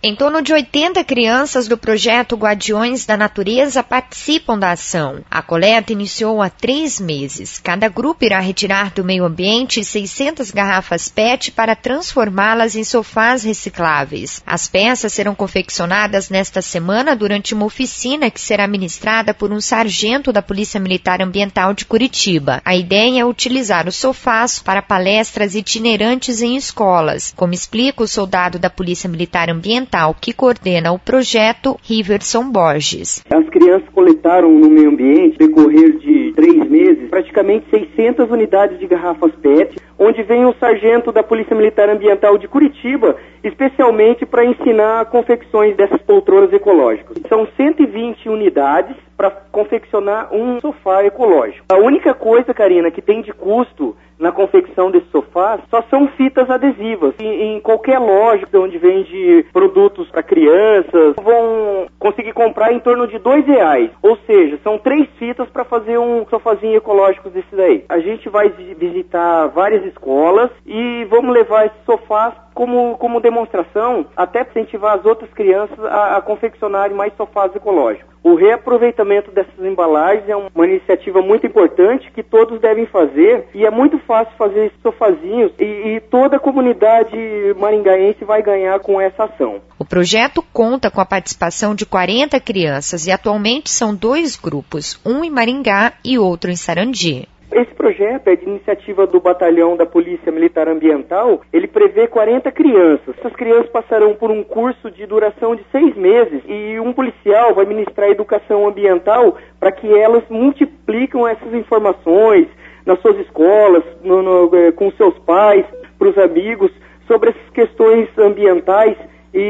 Em torno de 80 crianças do projeto Guardiões da Natureza participam da ação. A coleta iniciou há 3 meses. Cada grupo irá retirar do meio ambiente 600 garrafas PET para transformá-las em sofás recicláveis. As peças serão confeccionadas nesta semana durante uma oficina que será ministrada por um sargento da Polícia Militar Ambiental de Curitiba. A ideia é utilizar os sofás para palestras itinerantes em escolas, como explica o soldado da Polícia Militar Ambiental que coordena o projeto, Riverson Borges. As crianças coletaram no meio ambiente, no decorrer de 3 meses, praticamente 600 unidades de garrafas PET, onde vem o sargento da Polícia Militar Ambiental de Curitiba, especialmente para ensinar confecções dessas poltronas ecológicas. São 120 unidades para confeccionar um sofá ecológico. A única coisa, Karina, que tem de custo na confecção desse sofá só são fitas adesivas. Em qualquer loja onde vende produtos para crianças, vão conseguir comprar em torno de R$2. Ou seja, são 3 fitas para fazer um sofazinho ecológico desse daí. A gente vai visitar várias escolas e vamos levar esses sofás como demonstração, até para incentivar as outras crianças a confeccionarem mais sofás ecológicos. O reaproveitamento dessas embalagens é uma iniciativa muito importante que todos devem fazer, e é muito fácil fazer esses sofazinhos e toda a comunidade maringaense vai ganhar com essa ação. O projeto conta com a participação de 40 crianças e atualmente são 2 grupos, um em Maringá e outro em Sarandi. Esse projeto é de iniciativa do Batalhão da Polícia Militar Ambiental. Ele prevê 40 crianças. Essas crianças passarão por um curso de duração de 6 meses e um policial vai ministrar educação ambiental para que elas multipliquem essas informações nas suas escolas, com seus pais, para os amigos, sobre essas questões ambientais.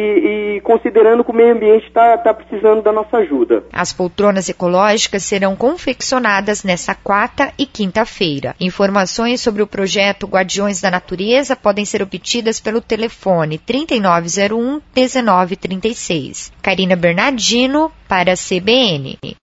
E considerando que o meio ambiente está precisando da nossa ajuda. As poltronas ecológicas serão confeccionadas nesta 4ª e 5ª-feira. Informações sobre o projeto Guardiões da Natureza podem ser obtidas pelo telefone 3901-1936. Karina Bernardino, para a CBN.